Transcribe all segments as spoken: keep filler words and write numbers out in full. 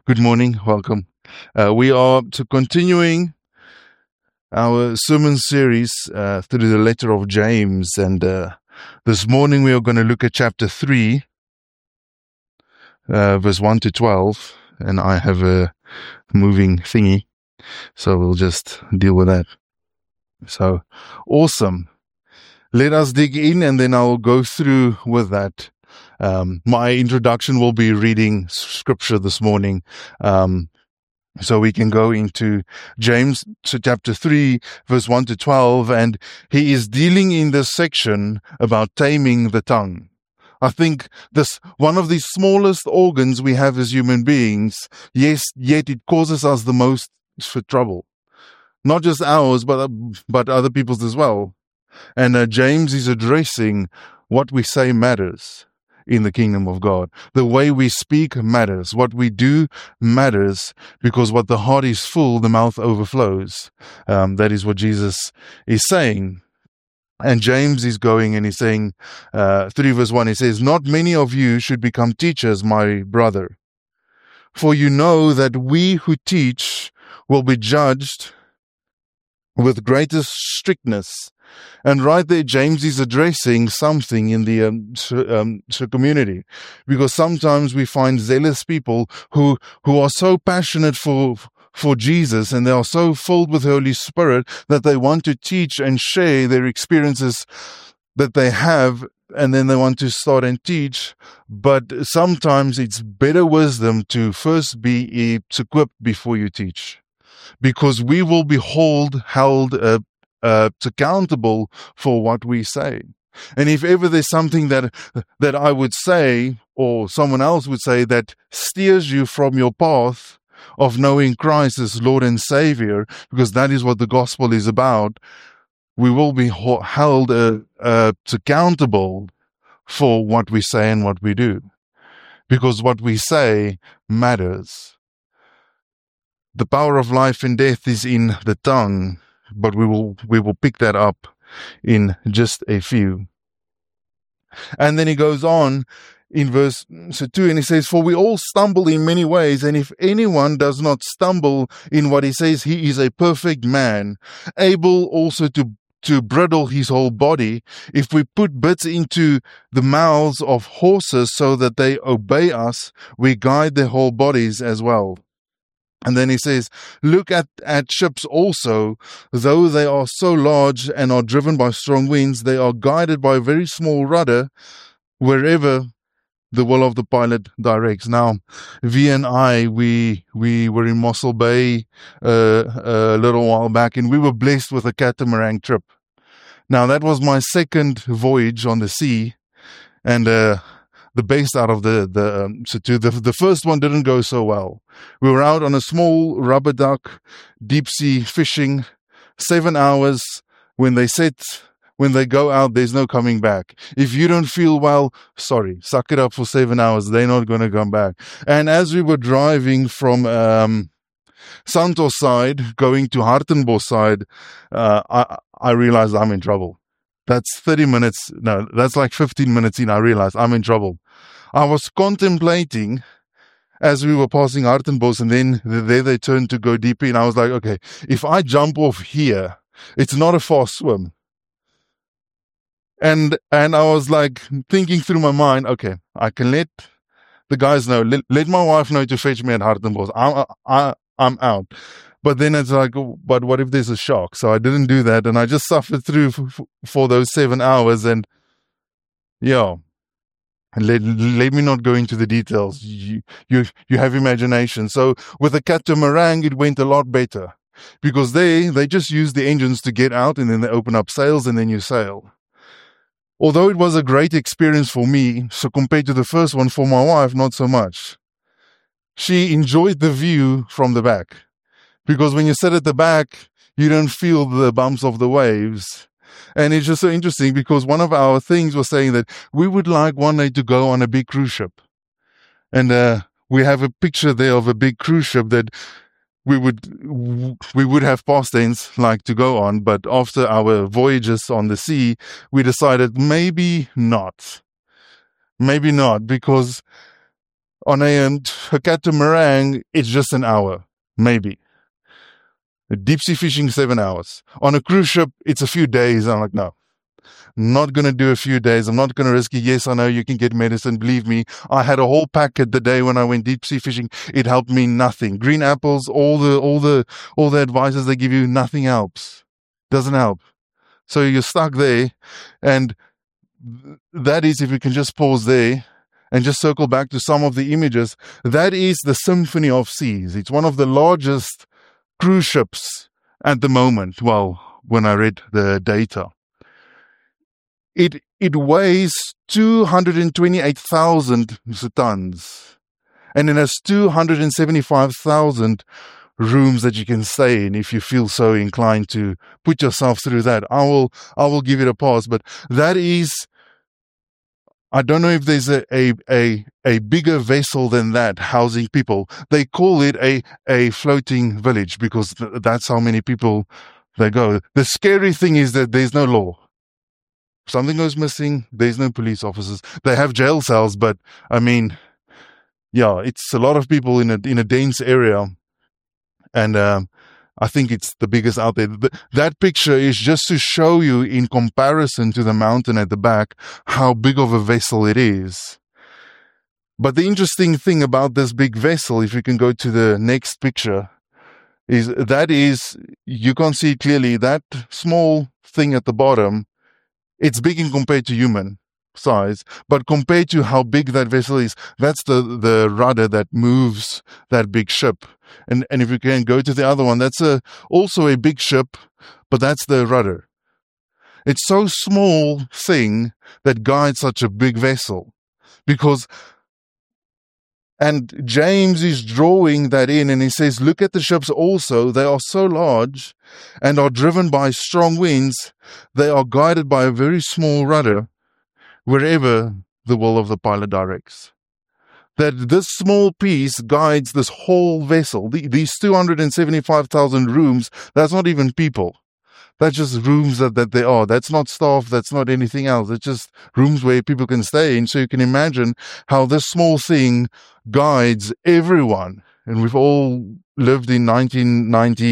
Good morning. Welcome. Uh, we are to continuing our sermon series uh, through the letter of James, and uh, this morning we are going to look at chapter three, uh, verse one to twelve, and I have a moving thingy, so we'll just deal with that. So, awesome. Let us dig in, and then I'll go through with that. Um, my introduction will be reading scripture this morning. Um, so we can go into James chapter three, verse one to twelve, and he is dealing in this section about taming the tongue. I think this, one of the smallest organs we have as human beings, yes, yet it causes us the most for trouble. Not just ours, but, but other people's as well. And uh, James is addressing what we say matters in the kingdom of God. The way we speak matters. What we do matters, because what the heart is full, the mouth overflows. Um, that is what Jesus is saying. And James is going and he's saying, uh, three verse one, he says, "Not many of you should become teachers, my brother. For you know that we who teach will be judged with greater strictness." And right there, James is addressing something in the um, um, community, because sometimes we find zealous people who who are so passionate for for Jesus, and they are so filled with the Holy Spirit that they want to teach and share their experiences that they have, and then they want to start and teach. But sometimes it's better wisdom to first be equipped before you teach, because we will be hold, held uh, Uh, accountable for what we say. And if ever there's something that that I would say, or someone else would say, that steers you from your path of knowing Christ as Lord and Savior, because that is what the gospel is about, we will be held uh, uh, accountable for what we say and what we do, because what we say matters. The power of life and death is in the tongue, but we will we will pick that up in just a few. And then he goes on in verse two, and he says, "For we all stumble in many ways, and if anyone does not stumble in what he says, he is a perfect man, able also to to bridle his whole body. If we put bits into the mouths of horses so that they obey us, we guide their whole bodies as well." And then he says, "Look at, at ships also, though they are so large and are driven by strong winds, they are guided by a very small rudder wherever the will of the pilot directs." Now, V and I, we we were in Mossel Bay uh, a little while back, and we were blessed with a catamaran trip. Now, that was my second voyage on the sea, and uh the best out of the the um, so to the the first one didn't go so well. We were out on a small rubber duck, deep sea fishing, seven hours. When they set, when they go out, there's no coming back. If you don't feel well, sorry, suck it up for seven hours. They're not going to come back. And as we were driving from um, Santos side going to Hartenbos side, uh, I I realized I'm in trouble. That's thirty minutes. No, that's like fifteen minutes in. I realized I'm in trouble. I was contemplating as we were passing Hartenbos, and then there they turned to go deeper. And I was like, okay, if I jump off here, it's not a fast swim. And and I was like thinking through my mind, okay, I can let the guys know, let, let my wife know to fetch me at Hartenbos. I'm, I, I'm out. But then it's like, but what if there's a shark? So I didn't do that, and I just suffered through f- for those seven hours. And yeah, let let me not go into the details. You you you have imagination. So with the catamaran, it went a lot better, because they they just use the engines to get out, and then they open up sails, and then you sail. Although it was a great experience for me, so compared to the first one, for my wife, not so much. She enjoyed the view from the back, because when you sit at the back, you don't feel the bumps of the waves. And it's just so interesting, because one of our things was saying that we would like one day to go on a big cruise ship. And uh, we have a picture there of a big cruise ship that we would we would have past tense like to go on. But after our voyages on the sea, we decided maybe not. Maybe not, because On a, um, a catamaran, it's just an hour, maybe. Deep sea fishing, seven hours. On a cruise ship, it's a few days. I'm like, no, I'm not going to do a few days. I'm not going to risk it. Yes, I know you can get medicine. Believe me, I had a whole packet the day when I went deep sea fishing. It helped me nothing. Green apples, all the, all the, all the advices they give you, nothing helps. Doesn't help. So you're stuck there. And that is, if we can just pause there and just circle back to some of the images, that is the Symphony of Seas. It's one of the largest cruise ships at the moment. Well, when I read the data, it it weighs two hundred twenty-eight thousand tons, and it has two hundred seventy-five thousand rooms that you can stay in if you feel so inclined to put yourself through that. I will I will give it a pass, but that is, I don't know if there's a, a, a, a bigger vessel than that housing people. They call it a, a floating village because th- that's how many people they go. The scary thing is that there's no law. If something goes missing, there's no police officers. They have jail cells, but I mean, yeah, it's a lot of people in a, in a dense area. And, um, I think it's the biggest out there. That picture is just to show you, in comparison to the mountain at the back, how big of a vessel it is. But the interesting thing about this big vessel, if you can go to the next picture, is that is, you can't see it clearly, that small thing at the bottom, it's big in compared to human size, but compared to how big that vessel is, that's the, the rudder that moves that big ship. And and if you can go to the other one, that's a also a big ship, but that's the rudder. It's so small thing that guides such a big vessel. Because, and James is drawing that in, and he says, look at the ships also, they are so large and are driven by strong winds, they are guided by a very small rudder, wherever the will of the pilot directs. That this small piece guides this whole vessel. The, these two hundred seventy-five thousand rooms, that's not even people. That's just rooms that, that they are. That's not staff. That's not anything else. It's just rooms where people can stay in. So you can imagine how this small thing guides everyone. And we've all lived in nineteen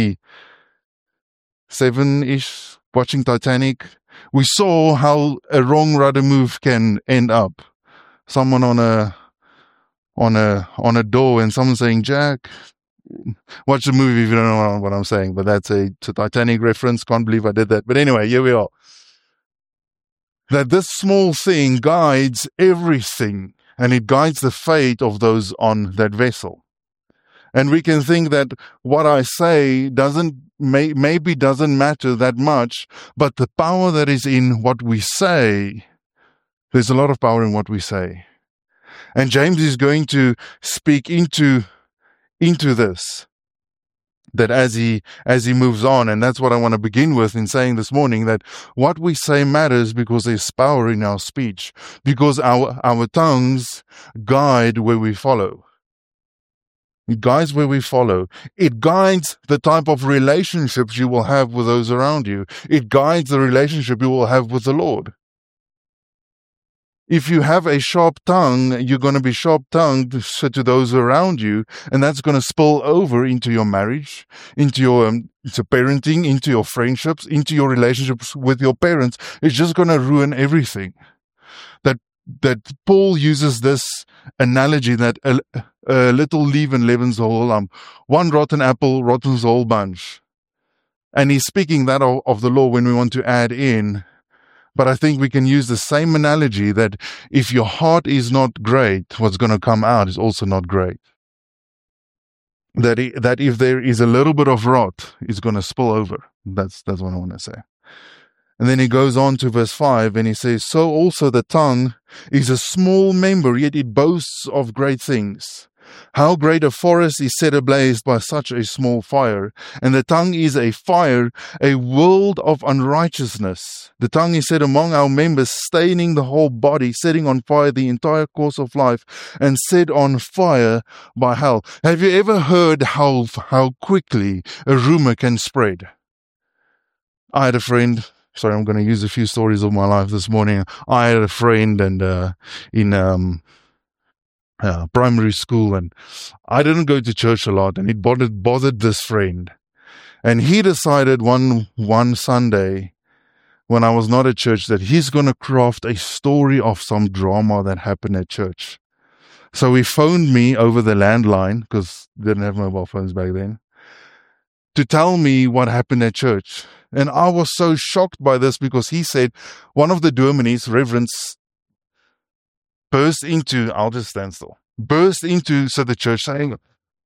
ninety-seven-ish, watching Titanic. We saw how a wrong rudder move can end up. Someone on a on a on a door and someone saying, Jack, watch the movie if you don't know what I'm saying, but that's a, it's a Titanic reference. Can't believe I did that. But anyway, here we are. That this small thing guides everything, and it guides the fate of those on that vessel. And we can think that what I say doesn't may, maybe doesn't matter that much, but the power that is in what we say, there's a lot of power in what we say. And James is going to speak into, into this, that as he, as he moves on, and that's what I want to begin with in saying this morning, that what we say matters because there's power in our speech, because our, our tongues guide where we follow. It guides where we follow. It guides the type of relationships you will have with those around you. It guides the relationship you will have with the Lord. If you have a sharp tongue, you're going to be sharp-tongued to those around you, and that's going to spill over into your marriage, into your um, into parenting, into your friendships, into your relationships with your parents. It's just going to ruin everything. That that Paul uses this analogy that a, a little leaven leavens the whole lump. One rotten apple rottens the whole bunch. And he's speaking that of, of the law when we want to add in. But I think we can use the same analogy that if your heart is not great, what's going to come out is also not great. That I- that if there is a little bit of rot, it's going to spill over. That's that's what I want to say. And then he goes on to verse five and he says, so also the tongue is a small member, yet it boasts of great things. How great a forest is set ablaze by such a small fire. And the tongue is a fire, a world of unrighteousness. The tongue is set among our members, staining the whole body, setting on fire the entire course of life, and set on fire by hell. Have you ever heard how, how quickly a rumor can spread? I had a friend, sorry, I'm going to use a few stories of my life this morning. I had a friend and, uh, in, um, uh, primary school, and I didn't go to church a lot, and it bothered, bothered this friend. And he decided one one Sunday, when I was not at church, that he's going to craft a story of some drama that happened at church. So he phoned me over the landline, because they didn't have mobile phones back then, to tell me what happened at church. And I was so shocked by this, because he said one of the dominees, reverends, burst into, I'll just stand still, burst into so the church saying,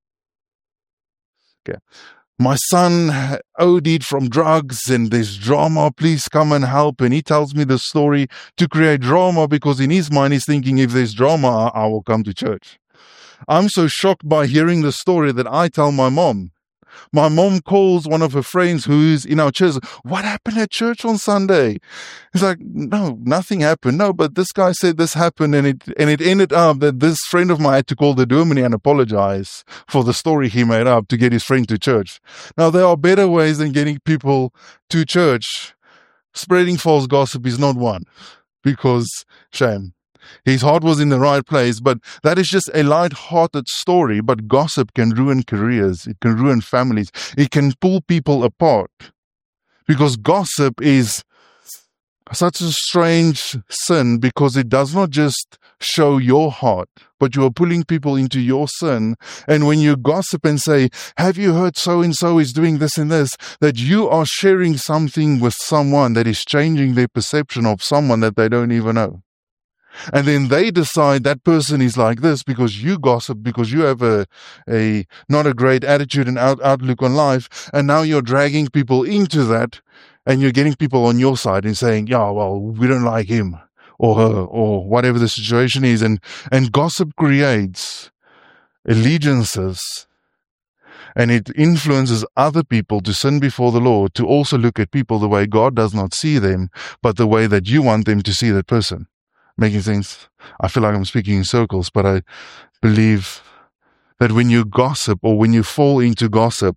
okay, my son O D'd from drugs and there's drama, please come and help. And he tells me the story to create drama, because in his mind he's thinking, if there's drama, I, I will come to church. I'm so shocked by hearing the story that I tell my mom. My mom calls one of her friends who's in our church. What happened at church on Sunday? He's like, no, nothing happened. No, but this guy said this happened, and it and it ended up that this friend of mine had to call the dominie and apologize for the story he made up to get his friend to church. Now, there are better ways than getting people to church. Spreading false gossip is not one, because shame. His heart was in the right place, but that is just a light-hearted story. But gossip can ruin careers. It can ruin families. It can pull people apart, because gossip is such a strange sin, because it does not just show your heart, but you are pulling people into your sin. And when you gossip and say, have you heard so-and-so is doing this and this, that you are sharing something with someone that is changing their perception of someone that they don't even know. And then they decide that person is like this because you gossip, because you have a, a not a great attitude and out, outlook on life. And now you're dragging people into that, and you're getting people on your side and saying, yeah, well, we don't like him or her or whatever the situation is. And, and gossip creates allegiances, and it influences other people to sin before the Lord, to also look at people the way God does not see them, but the way that you want them to see that person. Making sense? I feel like I'm speaking in circles, but I believe that when you gossip, or when you fall into gossip,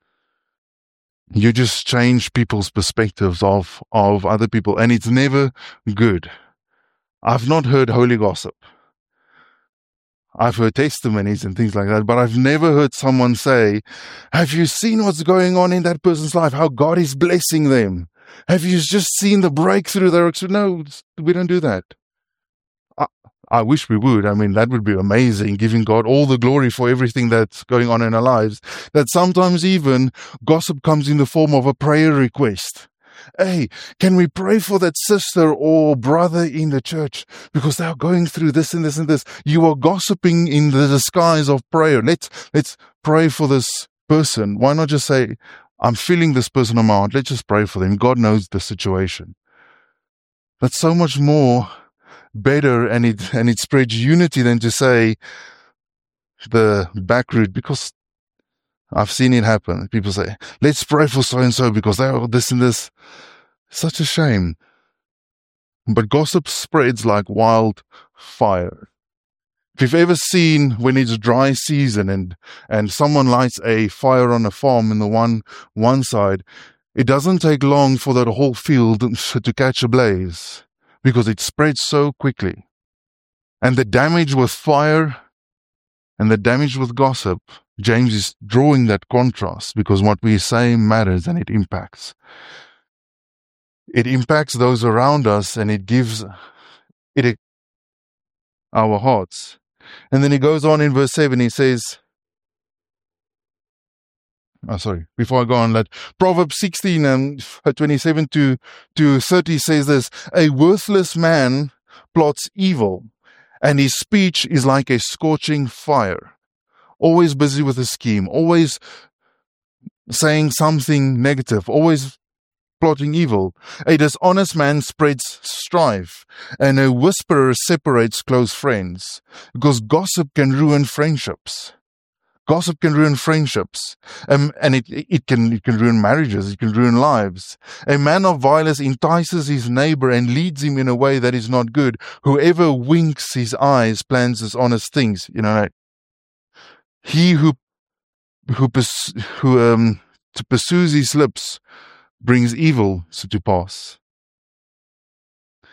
you just change people's perspectives of, of other people, and it's never good. I've not heard holy gossip. I've heard testimonies and things like that, but I've never heard someone say, have you seen what's going on in that person's life? How God is blessing them? Have you just seen the breakthrough there? No, we don't do that. I wish we would. I mean, that would be amazing, giving God all the glory for everything that's going on in our lives. That sometimes even gossip comes in the form of a prayer request. Hey, can we pray for that sister or brother in the church because they are going through this and this and this? You are gossiping in the disguise of prayer. Let's, let's pray for this person. Why not just say, I'm feeling this person on my heart. Let's just pray for them. God knows the situation. That's so much more better, and it and it spreads unity than to say the back route, because I've seen it happen. People say, let's pray for so and so because they are this and this. Such a shame. But gossip spreads like wildfire. If you've ever seen when it's dry season and and someone lights a fire on a farm in the one one side, it doesn't take long for that whole field to catch a blaze, because it spreads so quickly. And the damage with fire and the damage with gossip, James is drawing that contrast, because what we say matters and it impacts. It impacts those around us, and it gives it our hearts. And then he goes on in verse seven, he says, Oh, sorry, before I go on, that Proverbs sixteen and twenty-seven to, to thirty says this, a worthless man plots evil, and his speech is like a scorching fire. Always busy with a scheme, always saying something negative, always plotting evil. A dishonest man spreads strife, and a whisperer separates close friends, because gossip can ruin friendships. Gossip can ruin friendships, um, and it, it can it can ruin marriages, it can ruin lives. A man of violence entices his neighbor and leads him in a way that is not good. Whoever winks his eyes plans dishonest things. You know, he who who pers- who um to pursues his lips brings evil to pass.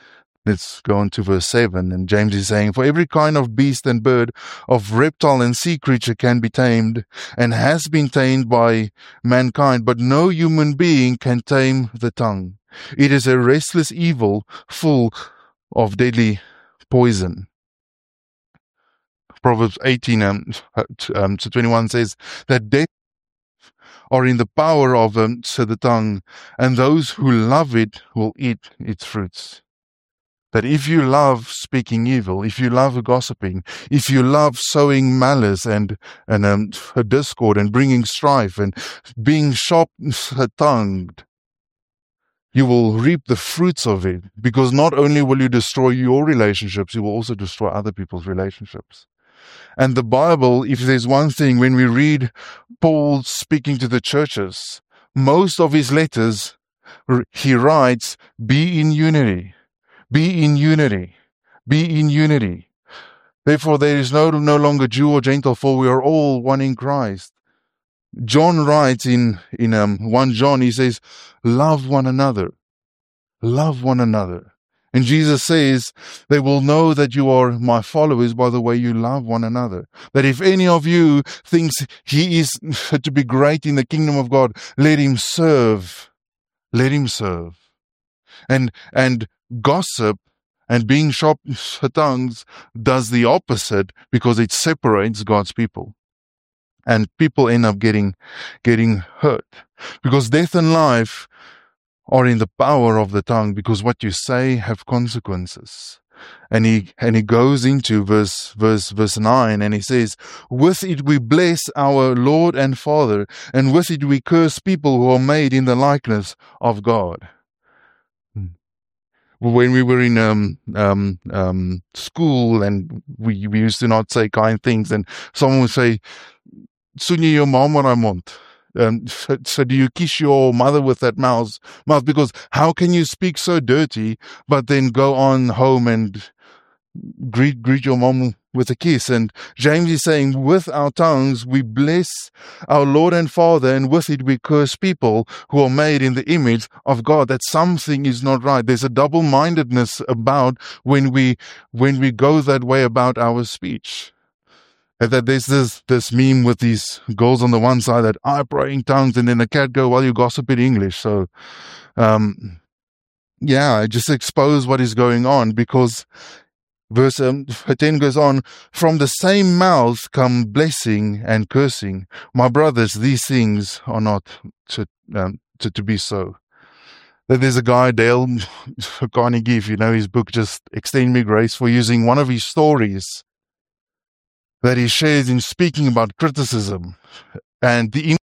Let's go on to verse seven. And James is saying, for every kind of beast and bird, of reptile and sea creature can be tamed, and has been tamed by mankind, but no human being can tame the tongue. It is a restless evil, full of deadly poison. Proverbs eighteen um, um, to twenty-one says that death are in the power of um, so the tongue, and those who love it will eat its fruits. That if you love speaking evil, if you love gossiping, if you love sowing malice and and um, a discord and bringing strife and being sharp-tongued, you will reap the fruits of it. Because not only will you destroy your relationships, you will also destroy other people's relationships. And the Bible, if there's one thing, when we read Paul speaking to the churches, most of his letters, he writes, be in unity. Be in unity. Be in unity. Therefore, there is no, no longer Jew or Gentile, for we are all one in Christ. John writes in, in um, First John, he says, love one another. Love one another. And Jesus says, they will know that you are my followers by the way you love one another. That if any of you thinks he is to be great in the kingdom of God, let him serve. Let him serve. And, and gossip and being sharp-tongued does the opposite, because it separates God's people. And people end up getting, getting hurt. Because death and life are in the power of the tongue, because what you say have consequences. And he, and he goes into verse, verse, verse nine, and he says, with it we bless our Lord and Father, and with it we curse people who are made in the likeness of God. When we were in um, um, um, school, and we, we used to not say kind things, and someone would say, "Soen jy jou ma maar aan mond?" Um, so, so do you kiss your mother with that mouth? Mouth, because how can you speak so dirty, but then go on home and greet greet your mom with a kiss? And James is saying, with our tongues we bless our Lord and Father, and with it we curse people who are made in the image of God. That something is not right. There's a double-mindedness about when we when we go that way about our speech. And that there's this this meme with these girls on the one side that I pray in tongues, and then the cat go, well, you gossip in English. So um yeah, just expose what is going on, because Verse um, ten goes on, from the same mouth come blessing and cursing. My brothers, these things are not to, um, to, to be so. There's a guy, Dale Carnegie, if you know his book, Just Extend Me Grace, for using one of his stories that he shares in speaking about criticism and the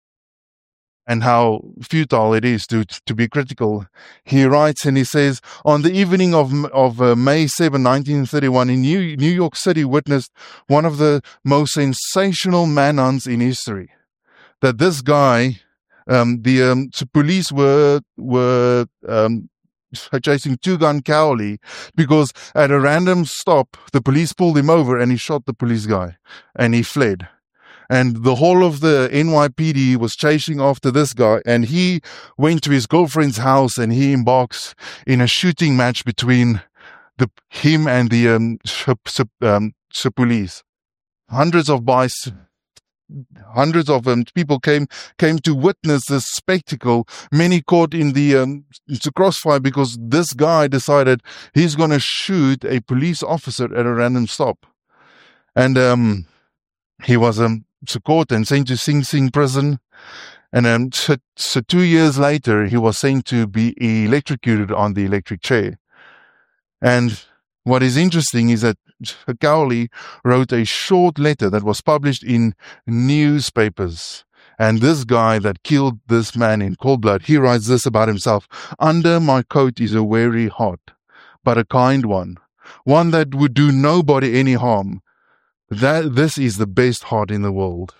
and how futile it is to to be critical. He writes and he says, on the evening of of uh, May seventh, nineteen thirty-one, in New, New York City witnessed one of the most sensational manhunts in history. That this guy, um, the um, so police were were um, chasing Two-Gun Cowley, because at a random stop, the police pulled him over and he shot the police guy and he fled. And the whole of the N Y P D was chasing after this guy, and he went to his girlfriend's house and he embarks in a shooting match between the him and the um, um, police. Hundreds of bicycles. Hundreds of um, people came came to witness this spectacle. Many caught in the um, into crossfire, because this guy decided he's going to shoot a police officer at a random stop, and um, he was um, caught and sent to Sing Sing prison. And um, so, so two years later, he was sent to be electrocuted on the electric chair. And what is interesting is that Cowley wrote a short letter that was published in newspapers. And this guy that killed this man in cold blood, he writes this about himself: under my coat is a wary heart, but a kind one, one that would do nobody any harm. That this is the best heart in the world.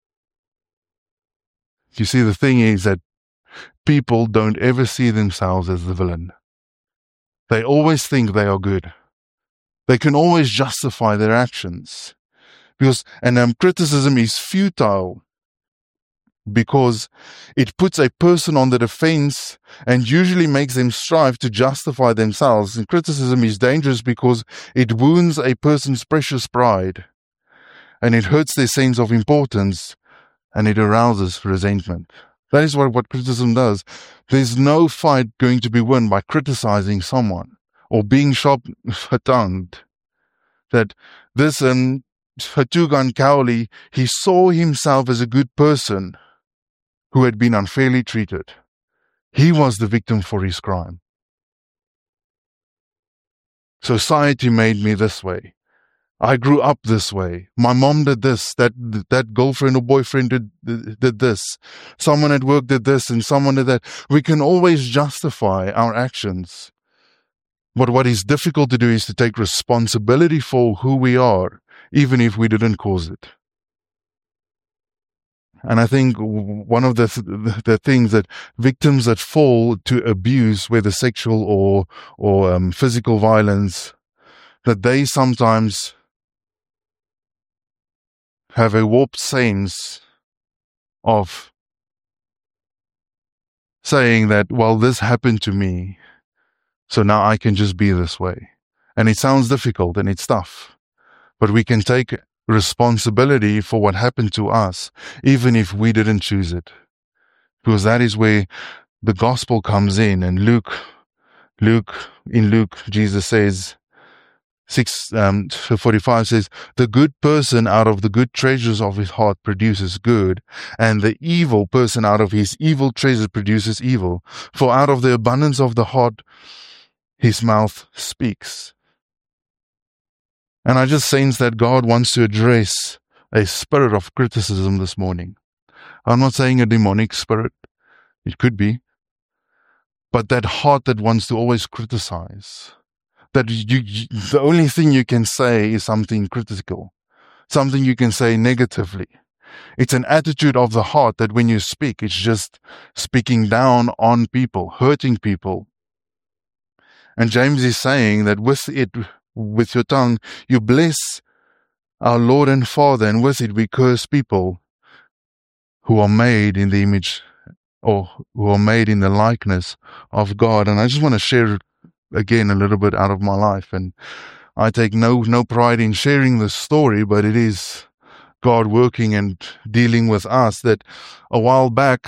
You see, the thing is that people don't ever see themselves as the villain. They always think they are good. They can always justify their actions. Because, and um, criticism is futile. because it puts a person on the defense and usually makes them strive to justify themselves. And criticism is dangerous because it wounds a person's precious pride, and it hurts their sense of importance, and it arouses resentment. That is what, what criticism does. There's no fight going to be won by criticizing someone or being sharp-tongued. That this um, Hatugan Cowley, he saw himself as a good person who had been unfairly treated. He was the victim for his crime. Society made me this way. I grew up this way. My mom did this. That that girlfriend or boyfriend did, did this. Someone at work did this and someone did that. We can always justify our actions. But what is difficult to do is to take responsibility for who we are, even if we didn't cause it. And I think one of the th- the things that victims that fall to abuse, whether sexual or or um, physical violence, that they sometimes have a warped sense of saying that, well, this happened to me, so now I can just be this way. And it sounds difficult and it's tough, but we can take responsibility for what happened to us, even if we didn't choose it. Because that is where the gospel comes in. And Luke, Luke, in Luke, Jesus says, six um, forty-five says, the good person out of the good treasures of his heart produces good, and the evil person out of his evil treasures produces evil. For out of the abundance of the heart, his mouth speaks. And I just sense that God wants to address a spirit of criticism this morning. I'm not saying a demonic spirit. It could be. But that heart that wants to always criticize. That you, you, the only thing you can say is something critical. Something you can say negatively. It's an attitude of the heart that when you speak, it's just speaking down on people, hurting people. And James is saying that with it, with your tongue, you bless our Lord and Father, and with it we curse people who are made in the image or who are made in the likeness of God. And I just want to share again a little bit out of my life. And I take no no pride in sharing this story, but it is God working and dealing with us. That a while back,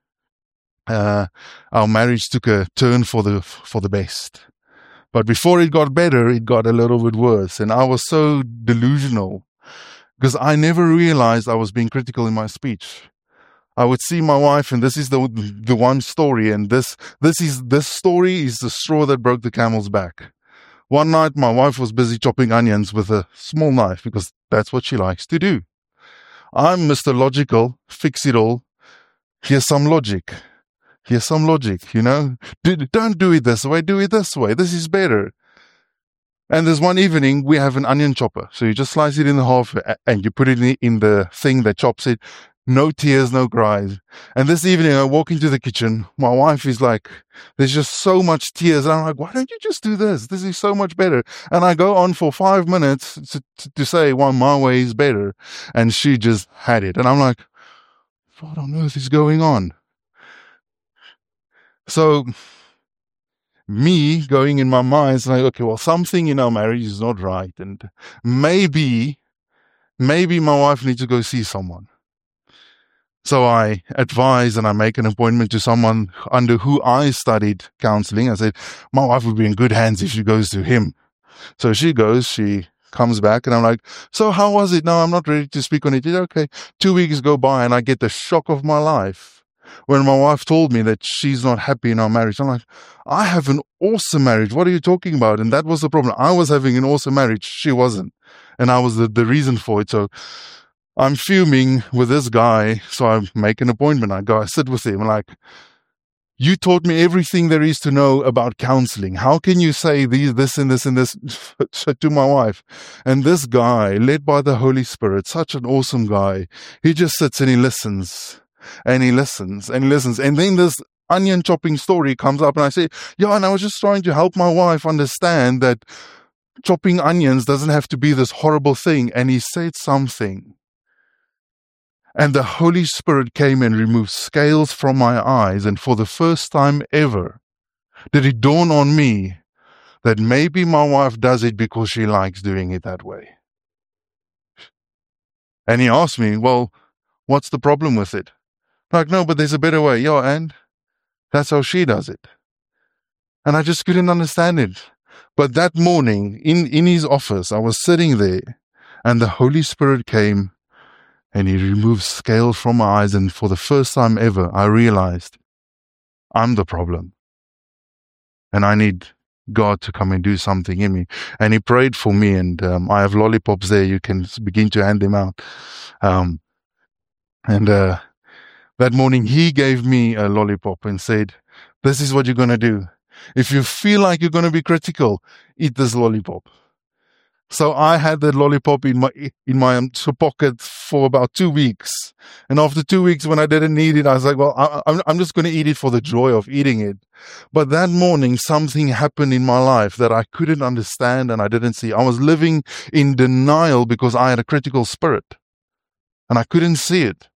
uh, our marriage took a turn for the for the best. But before it got better, it got a little bit worse. And I was so delusional because I never realized I was being critical in my speech. I would see my wife, and this is the the one story, and this this is this story is the straw that broke the camel's back. One night, my wife was busy chopping onions with a small knife because that's what she likes to do. I'm Mister Logical, fix it all. Here's some logic. Here's some logic, you know. Do, don't do it this way, do it this way. This is better. And there's one evening, we have an onion chopper. So you just slice it in half and you put it in the thing that chops it. No tears, no cries. And this evening, I walk into the kitchen. My wife is like, there's just so much tears. And I'm like, why don't you just do this? This is so much better. And I go on for five minutes to, to, to say, well, my way is better. And she just had it. And I'm like, what on earth is going on? So, me going in my mind is like, okay, well, something in our marriage is not right. And maybe, maybe my wife needs to go see someone. So I advise and I make an appointment to someone under who I studied counseling. I said, my wife would be in good hands if she goes to him. So she goes, she comes back, and I'm like, so how was it? No, I'm not ready to speak on it. Okay. Two weeks go by and I get the shock of my life when my wife told me that she's not happy in our marriage. I'm like, I have an awesome marriage. What are you talking about? And that was the problem. I was having an awesome marriage. She wasn't. And I was the, the reason for it. So I'm fuming with this guy. So I make an appointment. I go, I sit with him. I'm like, you taught me everything there is to know about counseling. How can you say these, this and this and this to my wife? And this guy, led by the Holy Spirit, such an awesome guy, he just sits and he listens. And he listens and he listens. And then this onion chopping story comes up and I say, yeah, and I was just trying to help my wife understand that chopping onions doesn't have to be this horrible thing. And he said something. And the Holy Spirit came and removed scales from my eyes. And for the first time ever, did it dawn on me that maybe my wife does it because she likes doing it that way. And he asked me, well, what's the problem with it? Like, no, but there's a better way. Yeah, and that's how she does it. And I just couldn't understand it. But that morning, in, in his office, I was sitting there, and the Holy Spirit came, and he removed scales from my eyes. And for the first time ever, I realized I'm the problem. And I need God to come and do something in me. And he prayed for me, and um, I have lollipops there. You can begin to hand them out. Um, and uh, that morning, he gave me a lollipop and said, this is what you're going to do. If you feel like you're going to be critical, eat this lollipop. So I had that lollipop in my in my um, pocket for about two weeks. And after two weeks, when I didn't need it, I was like, well, I, I'm, I'm just going to eat it for the joy of eating it. But that morning, something happened in my life that I couldn't understand and I didn't see. I was living in denial because I had a critical spirit. And I couldn't see it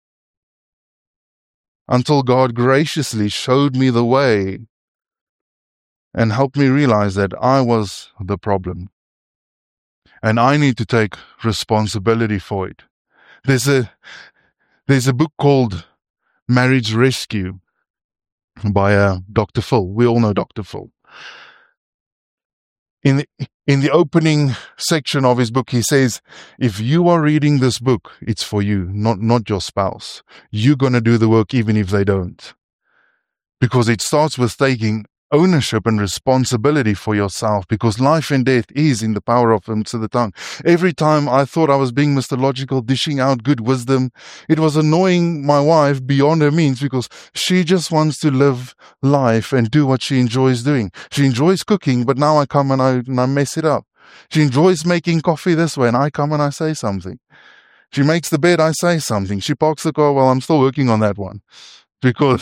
until God graciously showed me the way and helped me realize that I was the problem. And I need to take responsibility for it. There's a, there's a book called Marriage Rescue by uh, Doctor Phil. We all know Doctor Phil. In the, in the opening section of his book, he says, if you are reading this book, it's for you, not, not your spouse. You're going to do the work even if they don't. Because it starts with taking ownership and responsibility for yourself, because life and death is in the power of him to the tongue. Every time I thought I was being Mister Logical, dishing out good wisdom, it was annoying my wife beyond her means, because she just wants to live life and do what she enjoys doing. She enjoys cooking, but now I come and I, and I mess it up. She enjoys making coffee this way, and I come and I say something. She makes the bed, I say something. She parks the car, well, I'm still working on that one. Because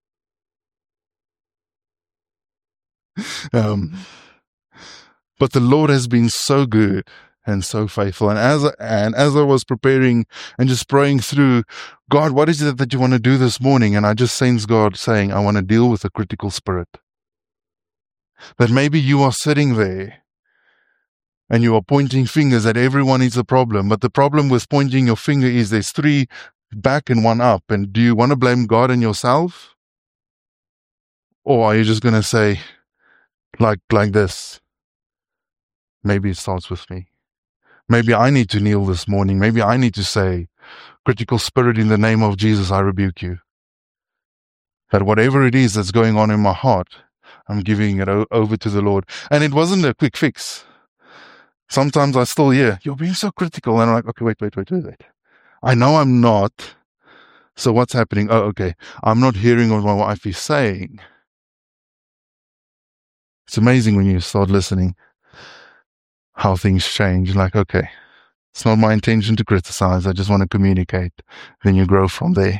Um, but the Lord has been so good and so faithful. And as, and as I was preparing and just praying through, God, what is it that you want to do this morning? And I just sense God saying, I want to deal with a critical spirit. That maybe you are sitting there and you are pointing fingers that everyone is a problem. But the problem with pointing your finger is there's three back and one up. And do you want to blame God and yourself? Or are you just going to say, Like, like this, maybe it starts with me. Maybe I need to kneel this morning. Maybe I need to say, critical spirit, in the name of Jesus, I rebuke you. That whatever it is that's going on in my heart, I'm giving it o- over to the Lord. And it wasn't a quick fix. Sometimes I still hear, you're being so critical. And I'm like, okay, wait, wait, wait, wait, wait. I know I'm not. So what's happening? Oh, okay. I'm not hearing what my wife is saying. It's amazing when you start listening how things change. Like, okay, it's not my intention to criticize. I just want to communicate. Then you grow from there.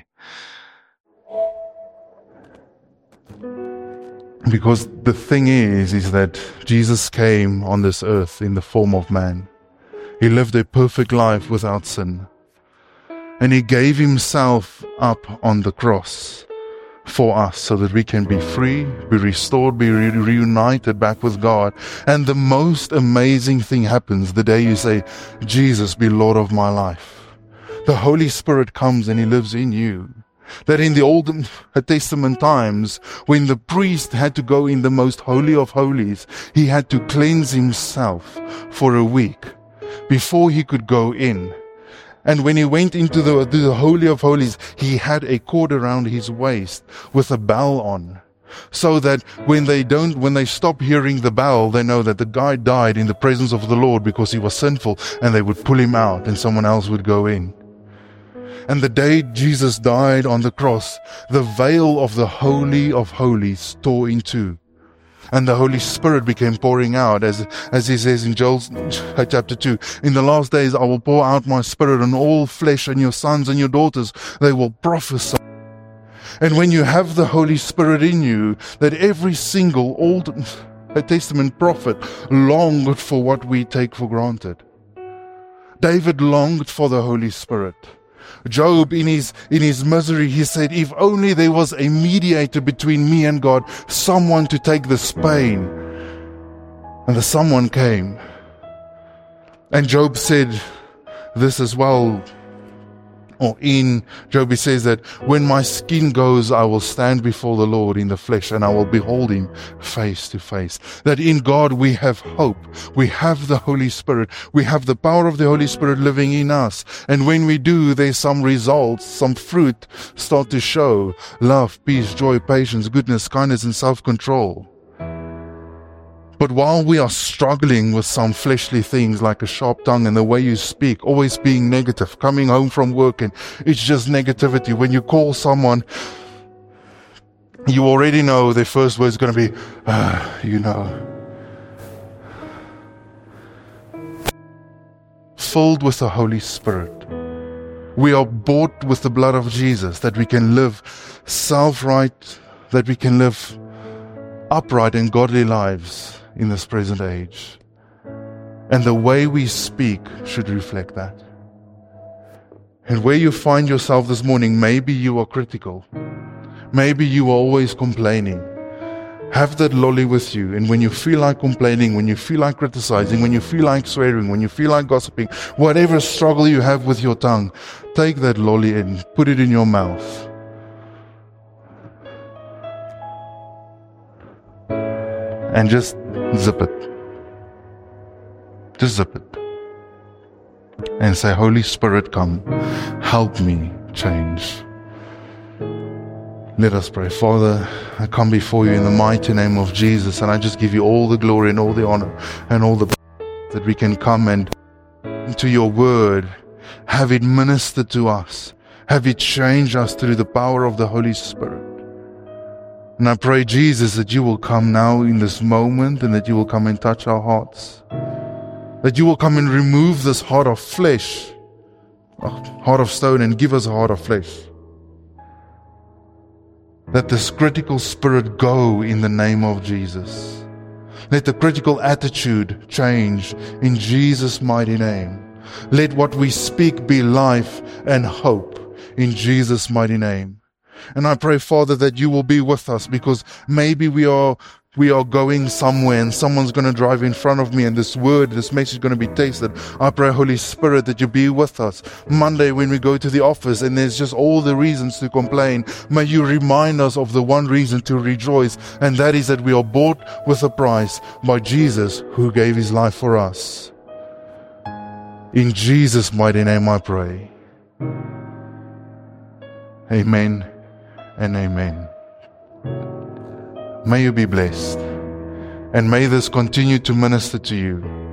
Because the thing is, is that Jesus came on this earth in the form of man. He lived a perfect life without sin. And he gave himself up on the cross for us so that we can be free, be restored, be re- reunited back with God. And the most amazing thing happens the day you say, Jesus, be Lord of my life. The Holy Spirit comes and he lives in you. That in the Old Testament times, when the priest had to go in the most holy of holies, he had to cleanse himself for a week before he could go in. And when he went into the, to the Holy of Holies, he had a cord around his waist with a bell on. So that when they don't, when they stop hearing the bell, they know that the guy died in the presence of the Lord because he was sinful, and they would pull him out and someone else would go in. And the day Jesus died on the cross, the veil of the Holy of Holies tore in two. And the Holy Spirit became pouring out, as as he says in Joel chapter two. In the last days I will pour out my Spirit on all flesh, and your sons and your daughters, they will prophesy. And when you have the Holy Spirit in you, that every single Old Testament prophet longed for what we take for granted. David longed for the Holy Spirit. Job, in his, in his misery, he said, if only there was a mediator between me and God, someone to take this pain. And the someone came. And Job said this as well. Or in Job, he says that when my skin goes, I will stand before the Lord in the flesh and I will behold him face to face. That in God we have hope. We have the Holy Spirit. We have the power of the Holy Spirit living in us. And when we do, there's some results, some fruit start to show. Love, peace, joy, patience, goodness, kindness, and self-control. But while we are struggling with some fleshly things like a sharp tongue and the way you speak, always being negative, coming home from work and it's just negativity. When you call someone, you already know their first word is going to be, ah, you know. Filled with the Holy Spirit. We are bought with the blood of Jesus, that we can live self-right, that we can live upright and godly lives in this present age. And the way we speak should reflect that. And where you find yourself this morning, maybe you are critical. Maybe you are always complaining. Have that lolly with you. And when you feel like complaining, when you feel like criticizing, when you feel like swearing, when you feel like gossiping, whatever struggle you have with your tongue, take that lolly and put it in your mouth. And just zip it. Just zip it. And say, Holy Spirit, come. Help me change. Let us pray. Father, I come before you in the mighty name of Jesus, and I just give you all the glory and all the honor and all the that we can come and into your word, have it ministered to us, have it change us through the power of the Holy Spirit. And I pray, Jesus, that you will come now in this moment and that you will come and touch our hearts. That you will come and remove this heart of flesh, a heart of stone, and give us a heart of flesh. Let this critical spirit go in the name of Jesus. Let the critical attitude change in Jesus' mighty name. Let what we speak be life and hope in Jesus' mighty name. And I pray, Father, that you will be with us, because maybe we are we are going somewhere and someone's going to drive in front of me and this word, this message is going to be tasted. I pray, Holy Spirit, that you be with us. Monday when we go to the office and there's just all the reasons to complain, may you remind us of the one reason to rejoice, and that is that we are bought with a price by Jesus who gave his life for us. In Jesus' mighty name I pray. Amen and amen. May you be blessed, and may this continue to minister to you.